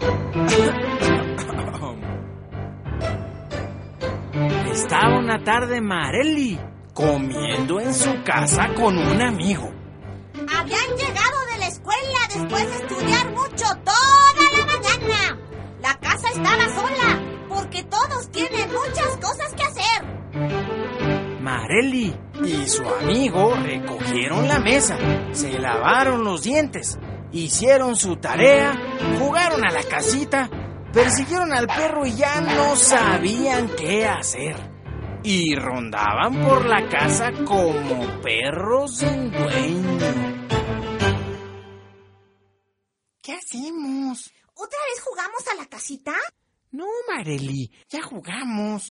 Estaba una tarde Marely comiendo en su casa con un amigo. Habían llegado de la escuela después de estudiar mucho toda la mañana. La casa estaba sola porque todos tienen muchas cosas que hacer. Marely y su amigo recogieron la mesa, se lavaron los dientes, hicieron su tarea, jugaron a la casita, persiguieron al perro y ya no sabían qué hacer. Y rondaban por la casa como perros sin dueño. ¿Qué hacemos? ¿Otra vez jugamos a la casita? No, Marely, ya jugamos.